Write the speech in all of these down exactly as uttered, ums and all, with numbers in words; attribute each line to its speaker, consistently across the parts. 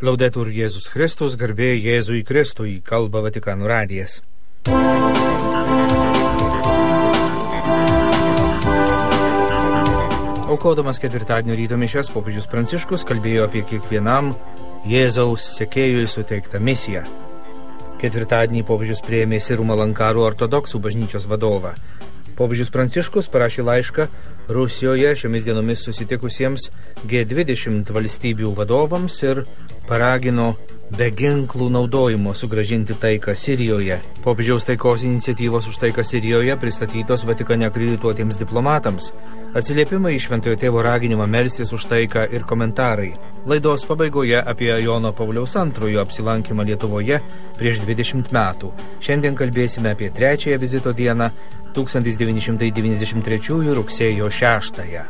Speaker 1: Laudetur Jėzus Kristus, garbė Jėzui Kristui, kalba Vatikano radijas. Aukodamas ketvirtadienio ryto mišias, popiežius Pranciškus kalbėjo apie kiekvienam Jėzaus sekėjui suteiktą misiją. Ketvirtadienį popiežius priėmė Sirų Malankarų ortodoksų bažnyčios vadovą. Popiežius Pranciškus parašė laišką Rusijoje šiomis dienomis susitikusiems G dvidešimt valstybių vadovams ir paragino be ginklų naudojimo sugrąžinti taiką Sirijoje. Popiežiaus taikos iniciatyvos už taiką Sirijoje pristatytos Vatikane akredituotiems diplomatams. Atsiliepimai iš Šventojo Tėvo raginimą melstis už taiką ir komentarai. Laidos pabaigoje apie Jono Pauliaus antrojo apsilankymą Lietuvoje prieš dvidešimt metų. Šiandien kalbėsime apie trečiąją vizito dieną tūkstantis devyni šimtai devyniasdešimt trečiųjų rugsėjo šeštąją.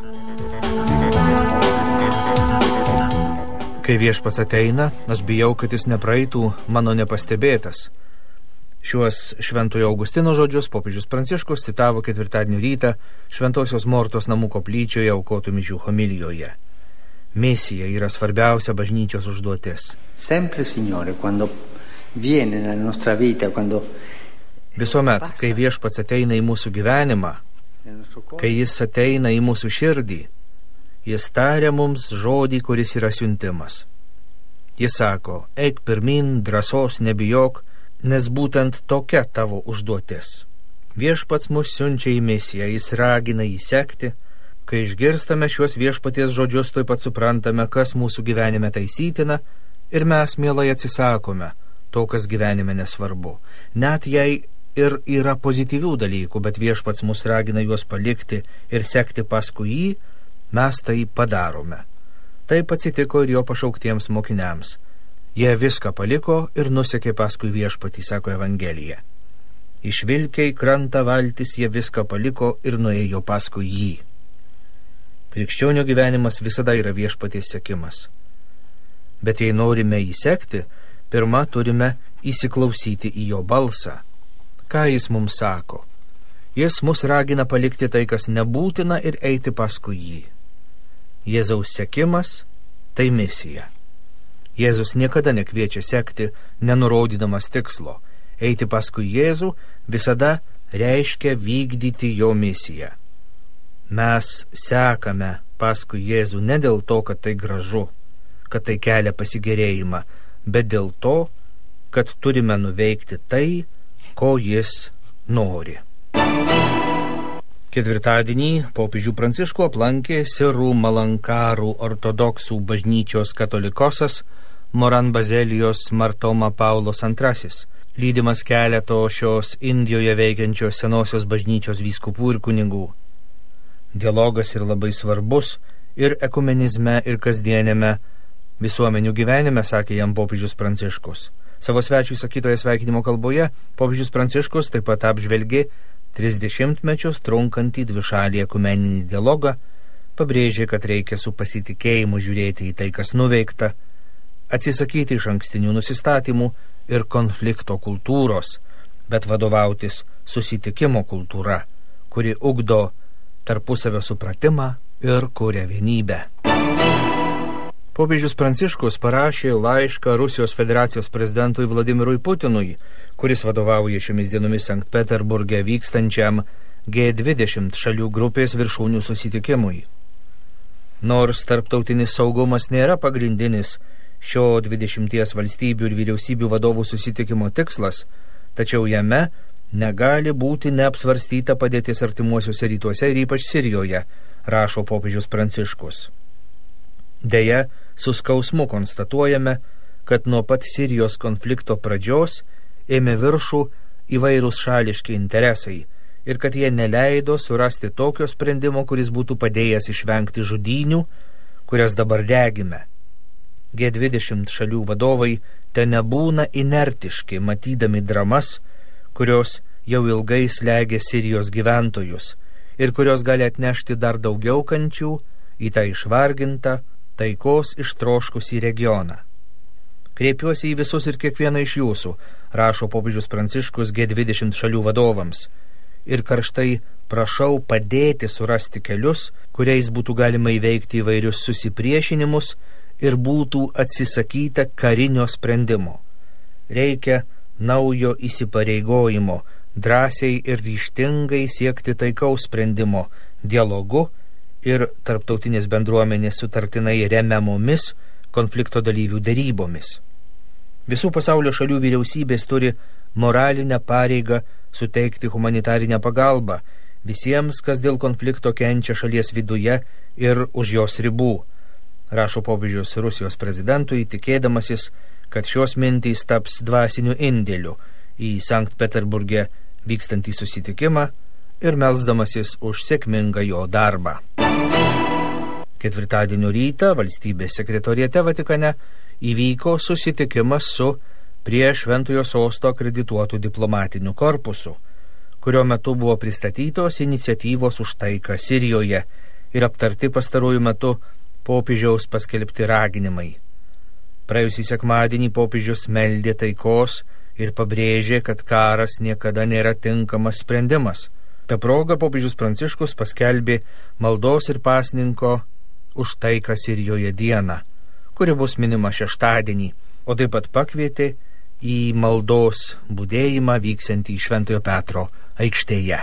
Speaker 1: Kai viešpats ateina, aš bijau, kad jis nepraeitų mano nepastebėtas. Šiuos Šventojo Augustino žodžius popiežius Pranciškus citavo ketvirtadienio rytą Šventosios Mortos namų koplyčioje aukotų mišių homilijoje. Misija yra svarbiausia bažnyčios užduotis.
Speaker 2: Sempre, Signore, quando viene nella nostra vita, quando
Speaker 1: Visuomet, kai viešpats ateina į mūsų gyvenimą, kai jis ateina į mūsų širdį, jis taria mums žodį, kuris yra siuntimas. Jis sako, eik pirmin, drąsos nebijok, nes būtent tokia tavo užduotis. Viešpats mus siunčia į misiją, jis ragina jį sekti. Kai išgirstame šiuos viešpaties žodžius, tuoj pat suprantame, kas mūsų gyvenime taisytina, ir mes mielai atsisakome to, kas gyvenime nesvarbu. Net jei ir yra pozityvių dalykų, bet viešpats mus ragina juos palikti ir sekti paskui jį, mes tai padarome. Taip atsitiko ir jo pašauktiems mokiniams. Jie viską paliko ir nusekė paskui viešpatį, sako Evangelija. Išvilkę į krantą valtis, jie viską paliko ir nuėjo paskui jį. Krikščionio gyvenimas visada yra viešpaties sekimas. Bet jei norime jį sekti, pirma turime įsiklausyti į jo balsą. Ką jis mums sako? Jis mus ragina palikti tai, kas nebūtina, ir eiti paskui jį. Jėzaus sekimas – tai misija. Jėzus niekada nekviečia sekti, nenurodydamas tikslo. Eiti paskui Jėzų visada reiškia vykdyti jo misiją. Mes sekame paskui Jėzų ne dėl to, kad tai gražu, kad tai kelia pasigėrėjimą, bet dėl to, kad turime nuveikti tai, ko jis nori. Ketvirtadienį popiežių Pranciškų aplankė Sirų Malankarų ortodoksų bažnyčios katolikosas Moran Bazelijos Martoma Paulos antrasis, lydimas keleto šios Indijoje veikiančios senosios bažnyčios vyskupų ir kunigų. Dialogas yra labai svarbus ir ekumenizme, ir kasdienėme visuomenių gyvenime, sakė jam popiežius Pranciškus. Savo svečių sakytoje sveikinimo kalboje popiežius Pranciškus taip pat apžvelgė trisdešimtmečius trunkantį dvišalį ekumeninį dialogą, pabrėžė, kad reikia su pasitikėjimu žiūrėti į tai, kas nuveikta, atsisakyti iš ankstinių nusistatymų ir konflikto kultūros, bet vadovautis susitikimo kultūra, kuri ugdo tarpusavio supratimą ir kuria vienybę. Popiežius Pranciškus parašė laišką Rusijos federacijos prezidentui Vladimirui Putinui, kuris vadovauja šiomis dienomis Sankt Peterburge vykstančiam G dvidešimt šalių grupės viršūnių susitikimui. Nors tarptautinis saugumas nėra pagrindinis šio dvidešimties valstybių ir vyriausybių vadovų susitikimo tikslas, tačiau jame negali būti neapsvarstyta padėtis artimuosiuose rytuose ir ypač Sirijoje, rašo popiežius Pranciškus. Deja, su skausmu konstatuojame, kad nuo pat Sirijos konflikto pradžios ėmė viršų įvairūs šališki interesai ir kad jie neleido surasti tokio sprendimo, kuris būtų padėjęs išvengti žudynių, kurias dabar regime. G dvidešimt šalių vadovai te nebūna inertiški, matydami dramas, kurios jau ilgai slegia Sirijos gyventojus ir kurios gali atnešti dar daugiau kančių į tą išvargintą, taikos ištroškusį regioną. Kreipiuosi į visus ir kiekvieną iš jūsų, rašo popiežius Pranciškus G dvidešimt šalių vadovams, ir karštai prašau padėti surasti kelius, kuriais būtų galima įveikti įvairius susipriešinimus ir būtų atsisakyta karinio sprendimo. Reikia naujo įsipareigojimo, drąsiai ir ryžtingai siekti taikaus sprendimo, dialogu ir tarptautinės bendruomenės sutartinai remiamomis konflikto dalyvių derybomis. Visų pasaulio šalių vyriausybės turi moralinę pareigą suteikti humanitarinę pagalbą visiems, kas dėl konflikto kenčia šalies viduje ir už jos ribų, rašo popiežius Rusijos prezidentui, tikėdamasis, kad šios mintys taps dvasiniu indėliu į Sankt Peterburge vykstantį susitikimą ir melsdamasis už sėkmingą jo darbą. Ketvirtadienio rytą valstybės sekretoriate Vatikane įvyko susitikimas su prie Šventojo Sosto akredituotų diplomatiniu korpusu, kurio metu buvo pristatytos iniciatyvos už taiką Sirijoje ir aptarti pastaruoju metu popiežiaus paskelbti raginimai. Praėjusį sekmadienį popiežius meldė taikos ir pabrėžė, kad karas niekada nėra tinkamas sprendimas. Ta proga popiežius Pranciškus paskelbė maldos ir pasninko už taiką Sirijoje dieną, kuri bus minima šeštadienį, o taip pat pakvietė į maldos budėjimą vyksiantį Šventojo Petro aikštėje.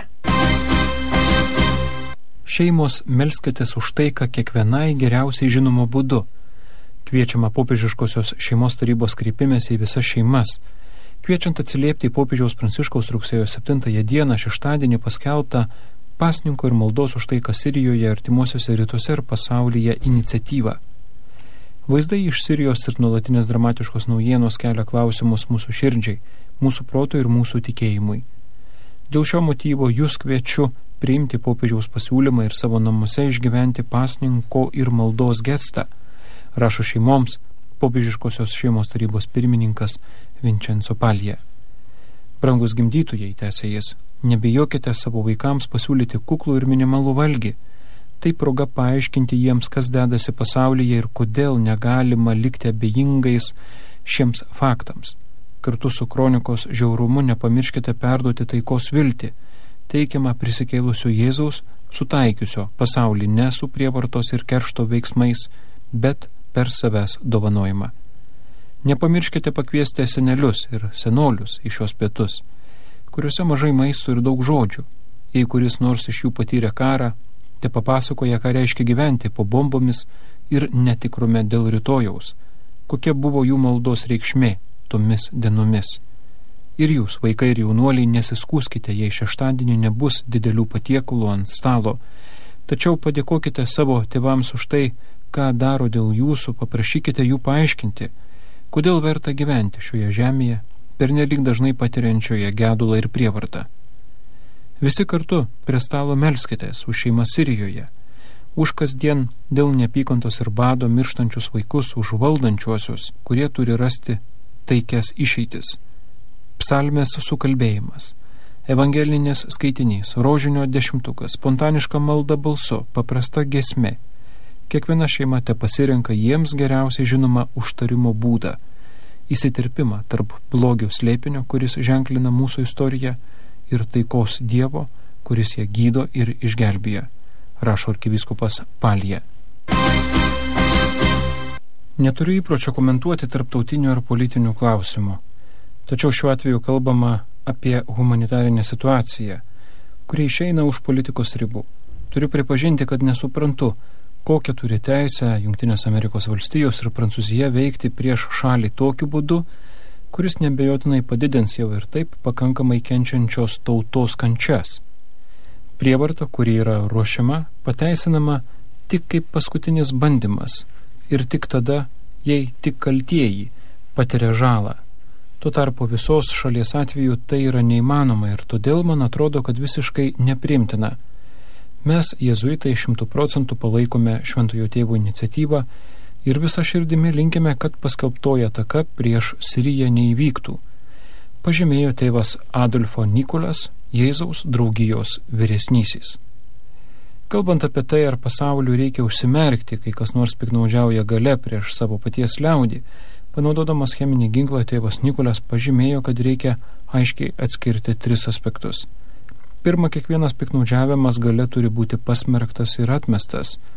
Speaker 3: Šeimos, melskitės už taiką kiekvienai geriausiai žinomo būdu. Kviečiama popiežiškosios šeimos tarybos kreipimėsi į visas šeimas, kviečiant atsiliepti į popiežiaus Pranciškaus rugsėjo septintąją dieną šeštadienį paskelbtą pasninko ir maldos už taiką Sirijoje, artimuosiuose rytuose ir pasaulyje iniciatyvą. Vaizdai iš Sirijos ir nuolatinės dramatiškos naujienos kelia klausimus mūsų širdžiai, mūsų protui ir mūsų tikėjimui. Dėl šio motyvo jūs kviečiu priimti popiežiaus pasiūlymą ir savo namuose išgyventi pasninko ir maldos gestą, rašo šeimoms popiežiškosios šeimos tarybos pirmininkas Vincenzo Palija. Brangus gimdytojai, tęsė jis, nebijokite savo vaikams pasiūlyti kuklų ir minimalų valgį. Tai proga paaiškinti jiems, kas dedasi pasaulyje ir kodėl negalima likti abejingais šiems faktams. Kartu su kronikos žiaurumu nepamirškite perduoti taikos viltį, teikiamą prisikėlusio Jėzaus, sutaikiusio pasaulį ne su prievartos ir keršto veiksmais, bet per savęs dovanojimą. Nepamirškite pakviesti senelius ir senolius į šios pietus, kuriuose mažai maisto ir daug žodžių. Jei kuris nors iš jų patyrė karą, te papasakoja, ką reiškia gyventi po bombomis ir netikrume dėl rytojaus, kokia buvo jų maldos reikšmė tomis dienomis. Ir jūs, vaikai ir jaunuoliai, nesiskūskite, jei šeštadienį nebus didelių patiekalų ant stalo, tačiau padėkokite savo tėvams už tai, ką daro dėl jūsų, paprašykite jų paaiškinti, kodėl verta gyventi šioje žemėje, pernelyg dažnai patiriančioje gedulą ir prievartą. Visi kartu prie stalo melskitės už šeimą Sirijoje, už kasdien dėl neapykantos ir bado mirštančius vaikus, už valdančiuosius, kurie turi rasti taikias išeitis. Psalmės sukalbėjimas, evangelinis skaitinys, rožinio dešimtukas, spontaniška malda balsu, paprasta giesmė. Kiekviena šeima te pasirenka jiems geriausiai žinomą užtarimo būdą, įsiterpimą tarp blogio slėpinio, kuris ženklina mūsų istoriją, ir taikos Dievo, kuris ją gydo ir išgelbėja, rašo arkivyskupas Palija. Neturiu įpročio komentuoti tarptautinių ar politinių klausimų, tačiau šiuo atveju kalbama apie humanitarinę situaciją, kuri išeina už politikos ribų. Turiu pripažinti, kad nesuprantu, kokią turi teisę Jungtinės Amerikos valstijos ir Prancūzija veikti prieš šalį tokiu būdu, kuris nebejotinai padidins jau ir taip pakankamai kenčiančios tautos kančias. Prievarta, kuri yra ruošiama, pateisinama tik kaip paskutinis bandymas ir tik tada, jei tik kaltieji patiria žalą. Tuo tarpu visos šalies atveju tai yra neįmanoma ir todėl man atrodo, kad visiškai nepriimtina. Mes, jėzuitai, šimtų procentų palaikome Šventojo Tėvo iniciatyvą ir visą širdimi linkime, kad paskelbtoji ataka prieš Siriją neįvyktų, pažymėjo tėvas Adolfo Nikolas, Jėzaus draugijos vyresnysis. Kalbant apie tai, ar pasauliu reikia užsimerkti, kai kas nors piknaudžiauja gale prieš savo paties liaudį, panaudodamas cheminį ginklą, tėvas Nikolas pažymėjo, kad reikia aiškiai atskirti tris aspektus. Pirma, kiekvienas piknaudžiavimas gale turi būti pasmerktas ir atmestas.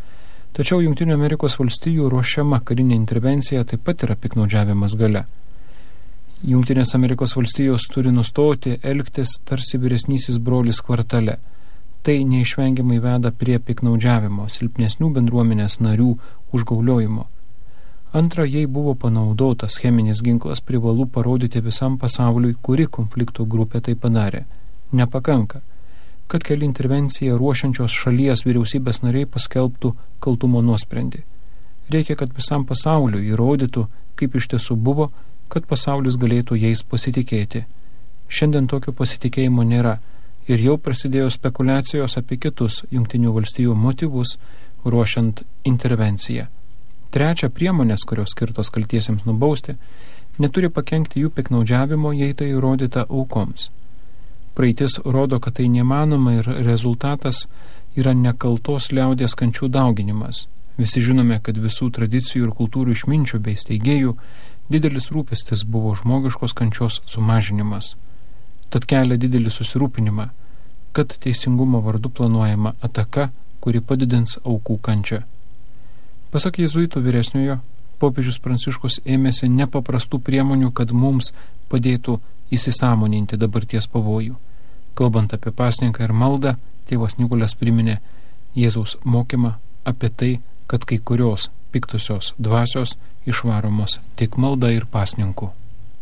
Speaker 3: Tačiau Jungtinių Amerikos valstijų ruošiama karinė intervencija taip pat yra piknaudžiavimas galia. Jungtinės Amerikos valstijos turi nustoti elgtis tarsi vyresnysis brolis kvartale. Tai neišvengiamai veda prie piknaudžiavimo, silpnesnių bendruomenės narių užgauliojimo. Antra, jei buvo panaudotas cheminis ginklas, privalu parodyti visam pasauliui, kuri konflikto grupė tai padarė. Nepakanka, kad keli intervenciją ruošiančios šalies vyriausybės nariai paskelbtų kaltumo nuosprendį. Reikia, kad visam pasauliui įrodytų, kaip iš tiesų buvo, kad pasaulis galėtų jais pasitikėti. Šiandien tokio pasitikėjimo nėra ir jau prasidėjo spekulacijos apie kitus Jungtinių valstijų motyvus ruošiant intervenciją. Trečia, priemonės, kurios skirtos kaltiesiems nubausti, neturi pakenkti jų piknaudžiavimo, jei tai įrodyta aukoms. Praeitis rodo, kad tai nemanoma ir rezultatas yra nekaltos liaudies kančių dauginimas. Visi žinome, kad visų tradicijų ir kultūrų išminčių bei steigėjų didelis rūpestis buvo žmogiškos kančios sumažinimas. Tad kelia didelį susirūpinimą, kad teisingumo vardu planuojama ataka, kuri padidins aukų kančią. Pasak jėzuitų vyresniojo, popiežius Pranciškus ėmėsi nepaprastų priemonių, kad mums padėtų įsisąmoninti dabarties pavojų. Kalbant apie pasninką ir maldą, tėvas Nikolas priminė Jėzaus mokymą apie tai, kad kai kurios piktusios dvasios išvaromos tik malda ir pasninku.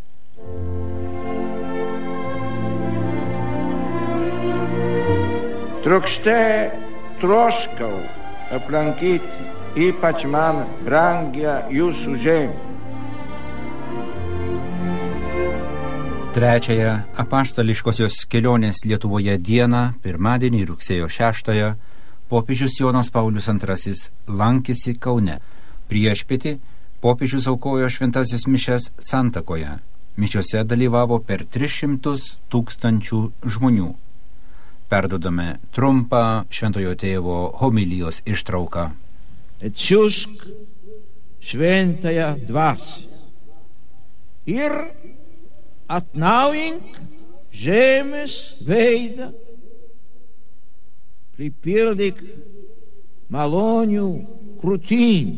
Speaker 4: Trokšte troškau aplankyti ypač man brangią jūsų žemę.
Speaker 5: Trečiąją apaštališkosios kelionės Lietuvoje dieną, pirmadienį rugsėjo šeštąją, popiežius Jonas Paulius antrasis lankėsi Kaune. Priešpietį popiežius aukojo šventasis mišias Santakoje. Mišiose dalyvavo per tris šimtus tūkstančių žmonių. Perdodame trumpą šventojo tėvo homilijos ištrauką.
Speaker 4: Atsiųsk šventąją dvasią ir atnaujink žemės veidą, pripildyk malonių krūtinį,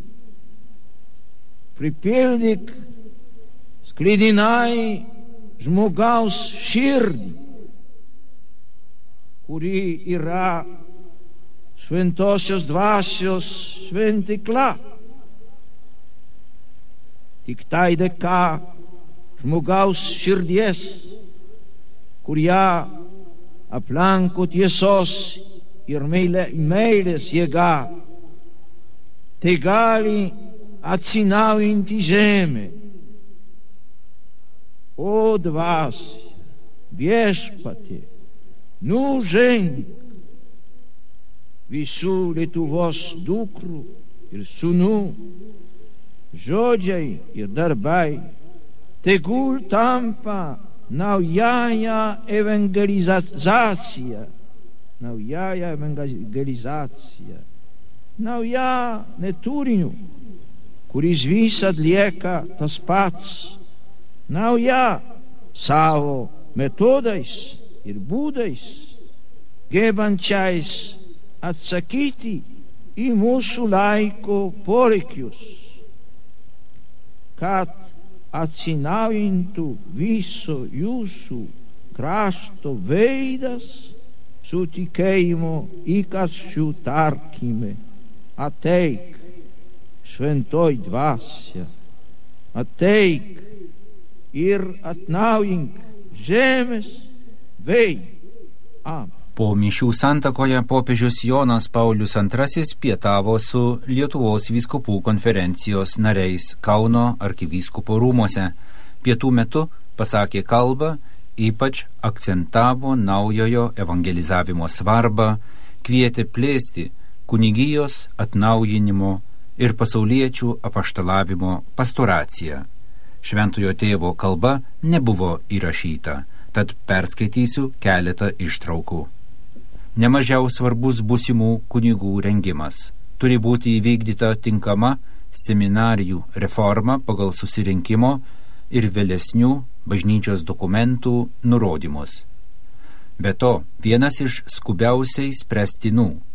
Speaker 4: pripildyk sklidinai žmogaus širdį, kuri yra šventosios dvasios šventykla. Tik tai dėka žmogaus širdies, kurie aplanko tiesos ir meilė, meilės jėga, tai gali atsinaujinti žemę. O dvasia, viešpatie, nuženk visų Lietuvos dukrų ir sūnų žodžiai ir darbai, tegul tampa naująją ewangelizacja, naująją ewangelizacja, nauja ne turiniu, kuris visad lieka tas pats, nauja savo metodais ir būdais, gebančiais atsakyti į mūsų laiko poreikius, kad atsinaujintų viso jūsų krašto veidas su tikėjimo įkarščiu tarkime: ateik, šventoji dvasia, ateik ir atnaujink žemės veidą. Amen.
Speaker 5: Po mišių Santakoje popiežius Jonas Paulius antrasis pietavo su Lietuvos vyskupų konferencijos nariais Kauno arkivyskupo rūmuose. Pietų metu pasakė kalbą, ypač akcentavo naujojo evangelizavimo svarbą, kvietė plėsti kunigijos atnaujinimo ir pasauliečių apaštalavimo pastoraciją. Šventojo tėvo kalba nebuvo įrašyta, tad perskaitysiu keletą ištraukų. Nemažiau svarbus būsimų kunigų rengimas. Turi būti įvykdyta tinkama seminarijų reforma pagal susirinkimo ir vėlesnių bažnyčios dokumentų nurodymus. Be to, vienas iš skubiausiai spręstinų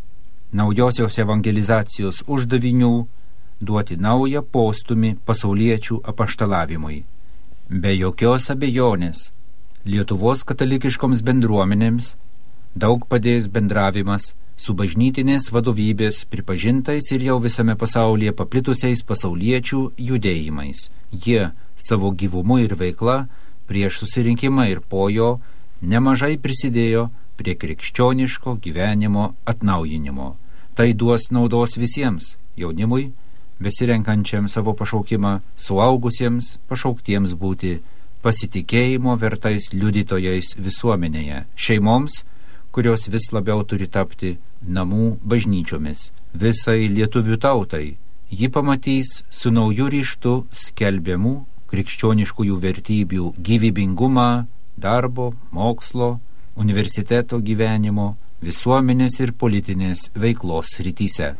Speaker 5: naujosios evangelizacijos uždavinių duoti naują postumį pasauliečių apaštalavimui. Be jokios abejonės, Lietuvos katalikiškoms bendruomenėms daug padės bendravimas su bažnytinės vadovybės pripažintais ir jau visame pasaulyje paplitusiais pasauliečių judėjimais. Jie savo gyvumu ir veikla prieš susirinkimą ir po jo nemažai prisidėjo prie krikščioniško gyvenimo atnaujinimo. Tai duos naudos visiems – jaunimui, besirenkančiam savo pašaukimą, suaugusiems, pašauktiems būti pasitikėjimo vertais liudytojais visuomenėje, šeimoms, kurios vis labiau turi tapti namų bažnyčiomis, visai lietuvių tautai. Ji pamatys su nauju ryžtu skelbiamų krikščioniškųjų vertybių gyvybingumą darbo, mokslo, universiteto gyvenimo, visuomenės ir politinės veiklos srityse.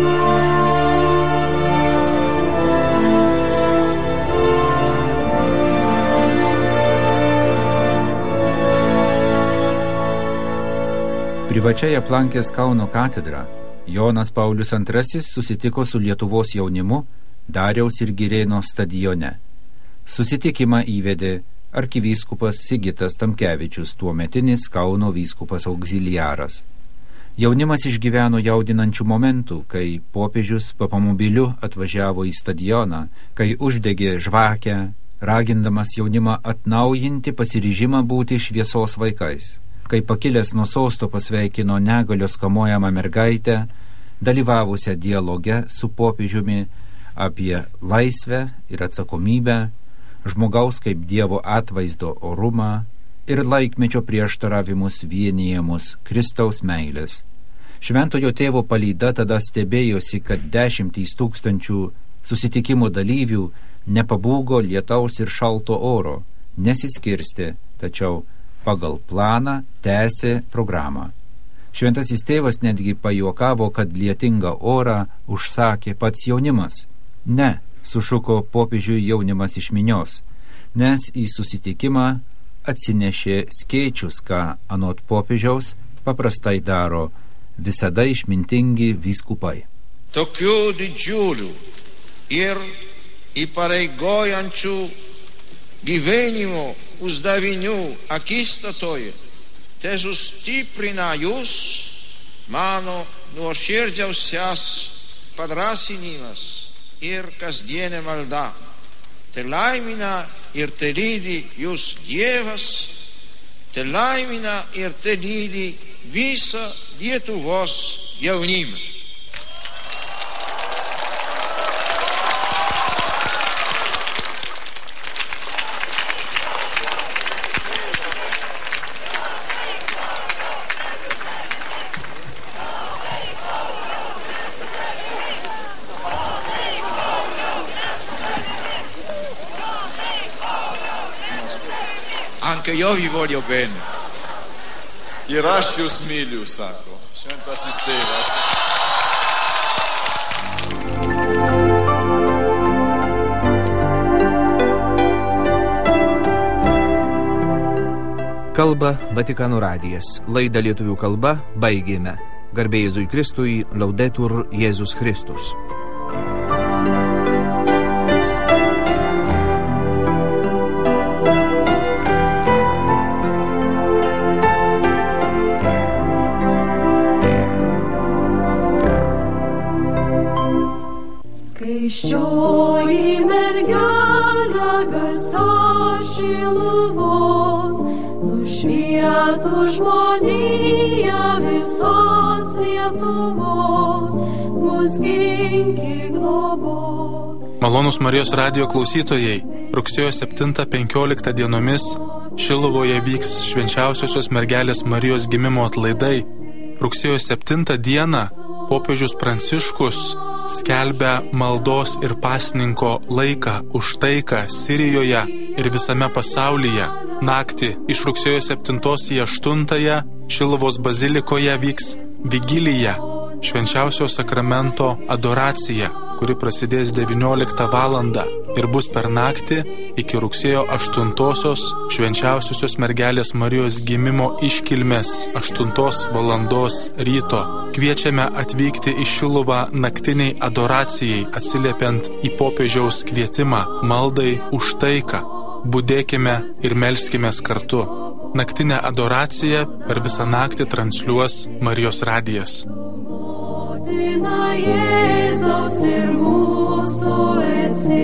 Speaker 5: Privačiai aplankęs Kauno katedrą, Jonas Paulius antrasis susitiko su Lietuvos jaunimu Dariaus ir Girėno stadione. Susitikimą įvedė arkivyskupas Sigitas Tamkevičius, tuometinis Kauno vyskupas auxiliaras. Jaunimas išgyveno jaudinančių momentų, kai popiežius papamobiliu atvažiavo į stadioną, kai uždegė žvakę, ragindamas jaunimą atnaujinti pasiryžimą būti šviesos vaikais. Kai pakilęs nuo sosto pasveikino negalios kamuojamą mergaitę, dalyvavusią dialoge su popiežiumi apie laisvę ir atsakomybę, žmogaus kaip Dievo atvaizdo orumą ir laikmečio prieštaravimus vienijamus Kristaus meilės. Šventojo tėvo palyda tada stebėjosi, kad dešimtys tūkstančių susitikimo dalyvių nepabūgo lietaus ir šalto oro, nesiskirstė, tačiau pagal planą tęsė programą. Šventasis tėvas netgi pajuokavo, kad lietingą orą užsakė pats jaunimas. Ne, sušuko popiežiui jaunimas iš minios, nes į susitikimą atsinešė skėčius, ką anot popiežiaus paprastai daro visada išmintingi vyskupai.
Speaker 6: Tokių didžiulių ir įpareigojančių gyvenimo uždavinių akistatoje tesustiprina jūs mano nuoširdžiausias padrąsinimas ir kasdienė malda. Te laimina ir te lydi jūs Dievas, te laimina ir te lydi visą Lietuvos jaunimą.
Speaker 7: Anche io vi voglio bene. Ir aš jūs myliu, sako šventasis tėvas.
Speaker 1: Kalba Vatikano radijas. Laidą lietuvių kalba baigėme. Garbė Jėzui Kristui, Laudetur Jėzus Kristus.
Speaker 8: Skaisčioji mergelė garsios Šiluvos, nušvietų žmoniją visos Lietuvos, mus ginki globos.
Speaker 9: Malonūs Marijos radijo klausytojai, rugsėjo septintą penkioliktą dienomis Šiluvoje vyks švenčiausiosios mergelės Marijos gimimo atlaidai. Rugsėjo septintą dieną popiežius Pranciškus skelbia maldos ir pasninko laiką už taiką Sirijoje ir visame pasaulyje. Naktį iš rugsėjo septintos į aštuntąją Šiluvos bazilikoje vyks vigilija, švenčiausio sakramento adoracija, kuri prasidės devynioliktą valandą. ir bus per naktį iki rugsėjo aštuntosios švenčiausiosios mergelės Marijos gimimo iškilmės aštuntos valandos ryto. Kviečiame atvykti į Šiluvą naktiniai adoracijai, atsiliepiant į popiežiaus kvietimą maldai už taiką. Budėkime ir melskimės kartu. Naktinę adoraciją per visą naktį transliuos Marijos radijas.
Speaker 8: Motina Jėzaus ir mūsų esi.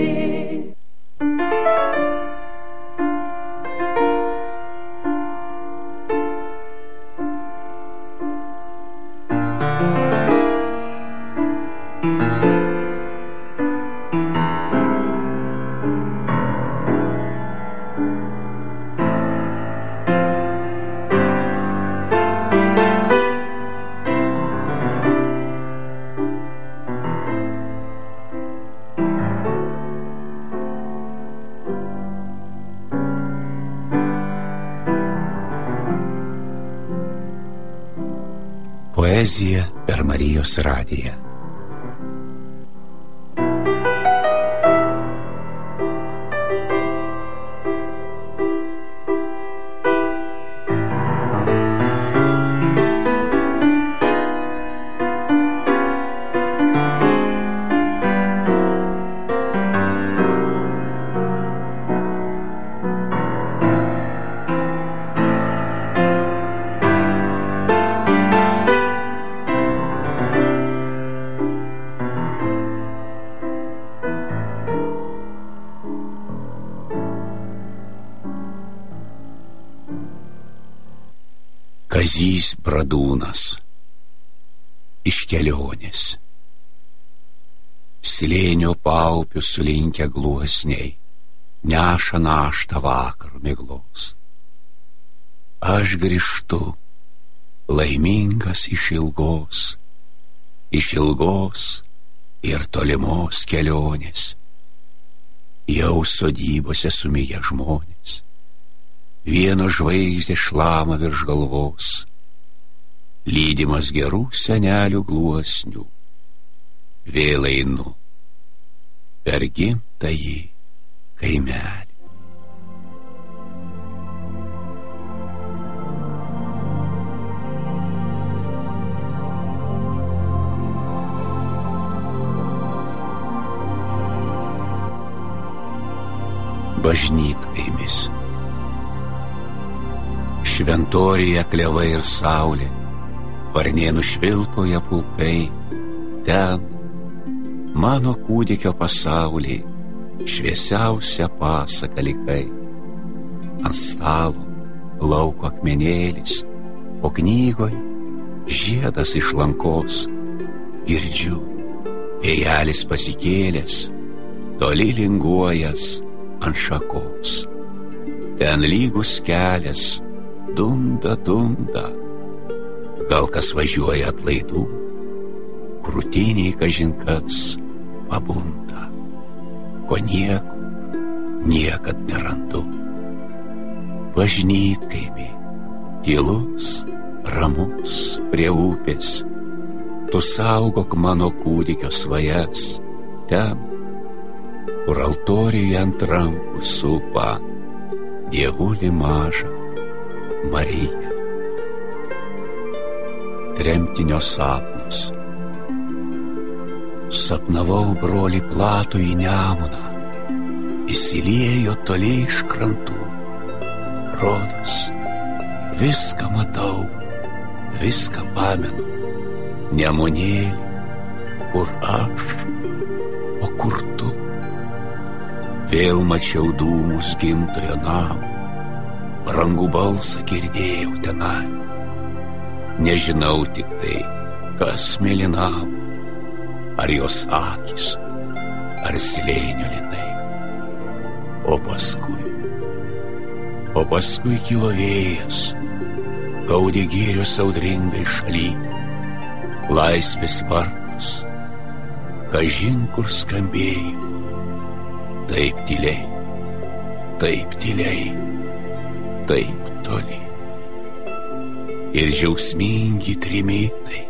Speaker 10: Poezija per Marijos radiją. Kazys Bradūnas iš kelionės. Slėnio paupių sulinkę gluosniai neša naštą vakaro miglos. Aš grįžtu, laimingas iš ilgos, iš ilgos ir tolimos kelionės. Jau sodybose sumiję žmonės. Vieno žvaigždė šlama virš galvos, lydimas gerų senelių gluosnių. Vėl einu per gimtąjį kaimelį. Bažnytkaimis. Šventorija klevai ir saulė, varnėnų švilpoja pulkai, ten mano kūdikio pasaulį šviesiausia pasaka likai. Ant stalo lauko akmenėlis, o knygoj žiedas iš lankos. Girdžiu, vėjelis pasikėlęs, toli linguojas ant šakos. Ten lygus kelias, dunda, dunda, gal kas važiuoja atlaidų, krūtiniai kažinkas pabunda, ko nieko, niekad nerandu. Bažnytkaimi, tylus, ramus prie upės, tu saugok mano kūdikio svajas, ten, kur altoriuje ant rankų supa dievulį mažą Mariją. Tremtinio sapnas. Sapnavau brolį platų į Nemuną, įsiliejo toli iš krantų. Rodos, viską matau, viską pamenu. Nemunėlį, kur aš, o kur tu. Vėl mačiau dūmus gimtojo namo, brangų balsą girdėjau tenai. Nežinau tik tai, kas mėlynavo, ar jos akis, ar slėnio linai. O paskui, o paskui kilo vėjas, gaudė gėrius audringai šaly. Laisvės varpas, kažin kur skambėjo, taip tyliai, taip tyliai, taip toli. Ir džiaugsmingi trimitai,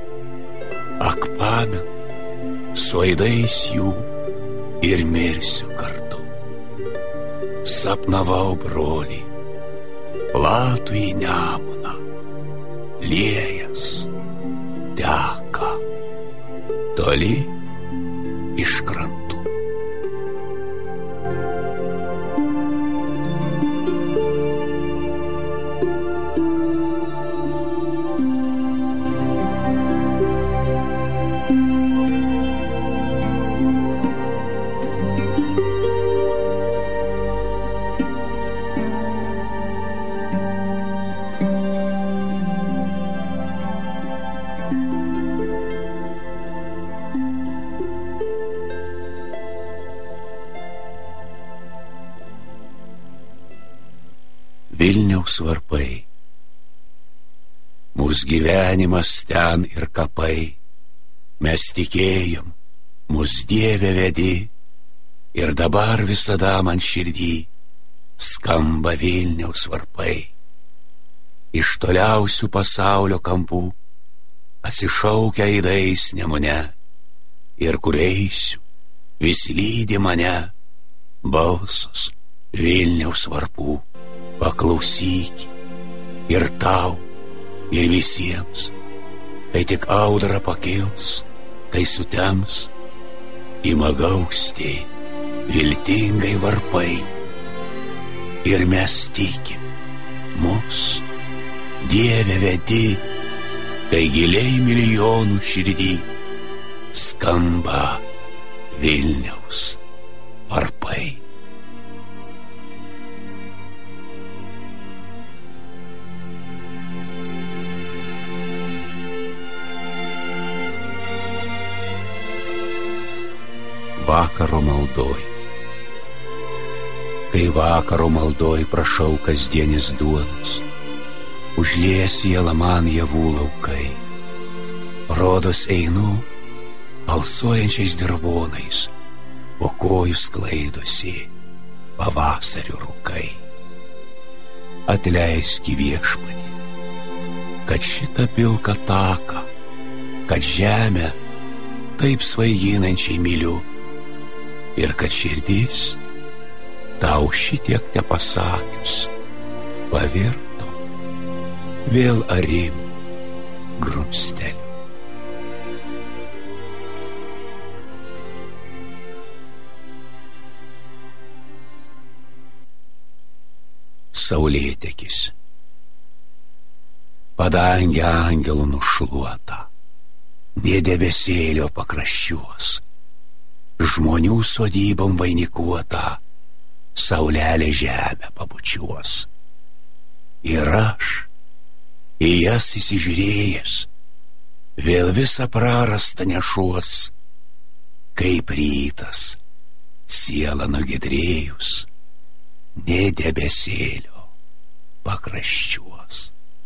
Speaker 10: ak pamen, su aidais jų ir mirsiu kartu. sapnavau brolį, platų į Nemuną, liejas teka toli iš krantų. Vilniaus varpai, mūsų gyvenimas ten ir kapai, mes tikėjom, mūsų Dieve vedi, ir dabar visada man širdį skamba Vilniaus varpai. Iš toliausių pasaulio kampų atsišaukia aidais Nemune, ir kur eisiu, vis lydi mane balsas Vilniaus varpų. Paklausyk ir tau, ir visiems, kai tik audra pakils, kai sutems, ima gausti viltingai varpai. Ir mes tikim, mus Dieve vedi, kai giliai milijonų širdį skamba Vilniaus varpai. Vakaro maldoj. Kai vakaro maldoj prašau kasdienis duonos, užlies sielą man javų laukai. Rodos einu alsuojančiais dirvonais, po kojų sklaidosi pavasario rūkai. Atleiski Viešpatie, kad šitą pilką taką, kad žemę taip svaiginančiai myliu, ir kad širdis tau šitiek tepasakius pavirto vėl arimų grumsteliu. Saulėtekis, padangė angelų nušluota, nė debesėlio pakraščiuos, žmonių sodybom vainikuota, saulelė žemę pabučiuos. Ir aš, į jas įsižiūrėjęs, vėl visą prarastą nešuos, kaip rytas, siela nugedrėjus, nė debesėlio pakraščiuos.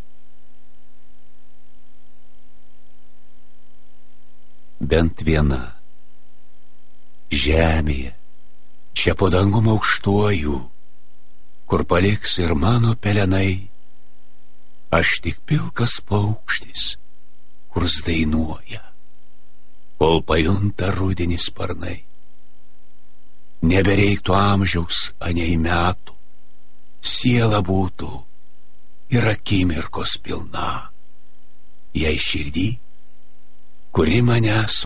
Speaker 10: Bent viena žemėje, čia po dangum aukštuoju, kur paliks ir mano pelenai, aš tik pilkas paukštis, kurs dainuoja, kol pajunta rudenį sparnai. Nebereiktų amžiaus anei metų, siela būtų ir akimirkos pilna, jei širdį, kuri manęs